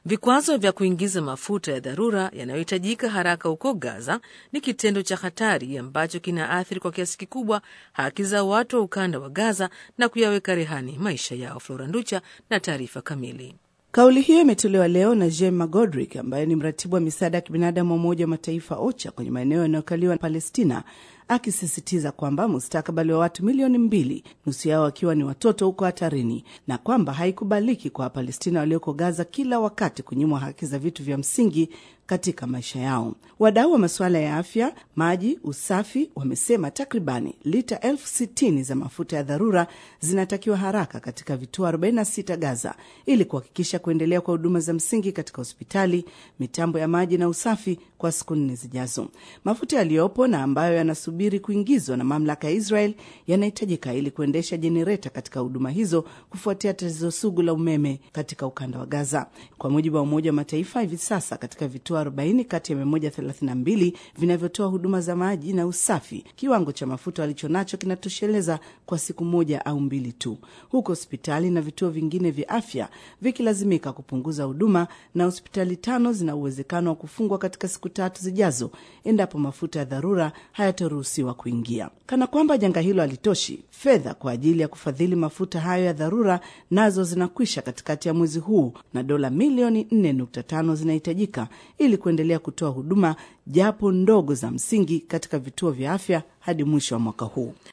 Vikwazo vya kuingiza mafuta ya dharura yanayohitajika haraka huko Gaza ni kitendo cha hatari ambacho kinaathiri kwa kiasi kikubwa haki za watu wa ukanda wa Gaza na kuyaweka rehani maisha yao. Flora Nducha na taarifa kamili. Kauli hiyo imetolewa leo na Jem Magodrick ambaye ni mratibu wa misaada ya kibinadamu wa Umoja wa Mataifa OCHA kwenye maeneo yanayokaliwa na Palestina, akisisitiza kwamba mustakabali wa watu milioni 2, nusu yao wakiwa ni watoto, huko hatarini na kwamba haikubaliki kwa Wapalestina walioko Gaza kila wakati kunyimwa haki za vitu vya msingi katika maisha yao. Wadau wa masuala ya afya, maji, usafi wamesema takribani lita 60,000 za mafuta ya dharura zinatakiwa haraka katika vituo 46 Gaza ili kuhakikisha kuendelea kwa huduma za msingi katika hospitali, mitambo ya maji na usafi kwa siku 4 zijazo. Mafuta yaliyopo na ambayo yanasubiri kuingizwa na mamlaka ya Israel yanahitajika ili kuendesha jenereta katika huduma hizo kufuatia tatizo sugu la umeme katika ukanda wa Gaza. Kwa mujibu wa Umoja wa Mataifa, hivi sasa katika vituo 40 kati ya 132 vinavyotoa huduma za maji na usafi, kiwango cha mafuta walichonacho kinatosheleza kwa siku 1 au 2 tu, huko hospitali na vituo vingine vya afya vikilazimika kupunguza huduma, na hospitali 5 zina uwezekano wa kufungwa katika siku 3 zijazo endapo mafuta ya dharura hayataruhusiwa kuingia. Kana kwamba janga hilo halitoshi, fedha kwa ajili ya kufadhili mafuta hayo ya dharura nazo zinakwisha katikati ya mwezi huu, na dola milioni 4.5 zinahitajika ili kuendelea kutoa huduma japo ndogo za msingi katika vituo vya afya hadi mwisho wa mwaka huu.